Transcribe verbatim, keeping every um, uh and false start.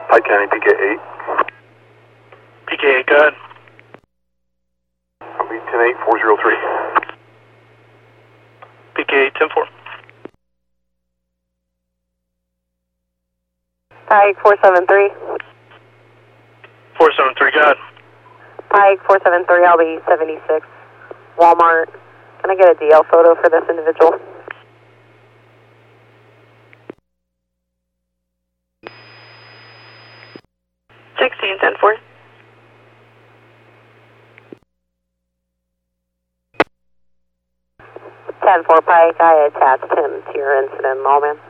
Pike County, P K eight. P K eight, go ahead. I'll be ten eight, four zero three. P K eight, ten four. Pike four seven three. four seven three, go ahead. Pike four seven three, I'll be seventy-six. Walmart. Can I get a D L photo for this individual? sixteen, ten four. ten four Pike, I attached him to your incident, Lawman.